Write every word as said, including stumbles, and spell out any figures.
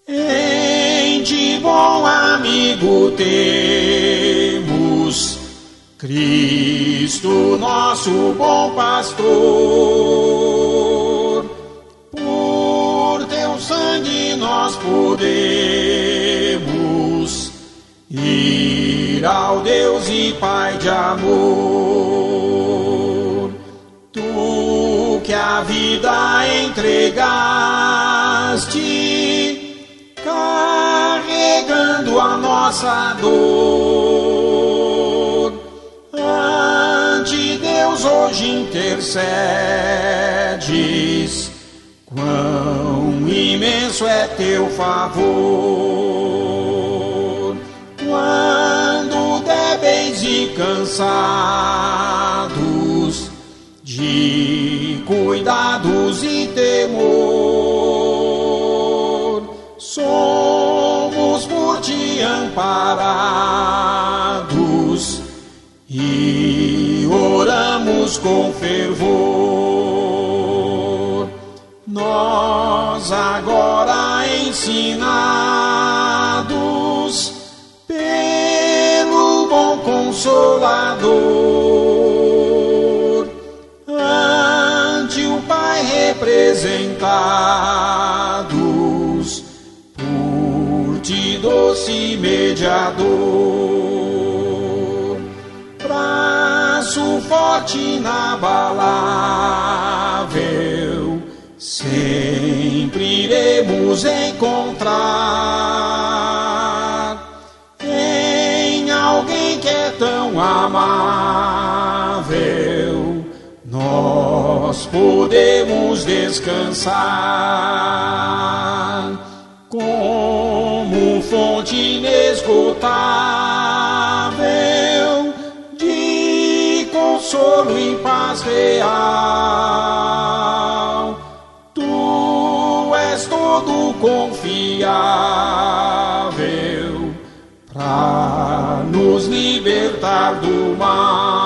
Em ti, bom amigo, temos Cristo, nosso bom pastor. Por teu sangue nós podemos ir ao Deus e Pai de amor. Tu que a vida entregaste, carregando a nossa dor, ante Deus hoje intercedes. Quão imenso é teu favor, quando débeis e cansados de cuidados e temor, somos por ti amparados e oramos com fervor. Nós agora ensinados pelo bom Consolador, ante o Pai representados por ti, doce mediador, braço forte inabalável, sempre iremos encontrar em alguém que é tão amável. Nós podemos descansar como fonte inesgotável de consolo e paz real. Tu és todo confiável pra nos libertar do mal.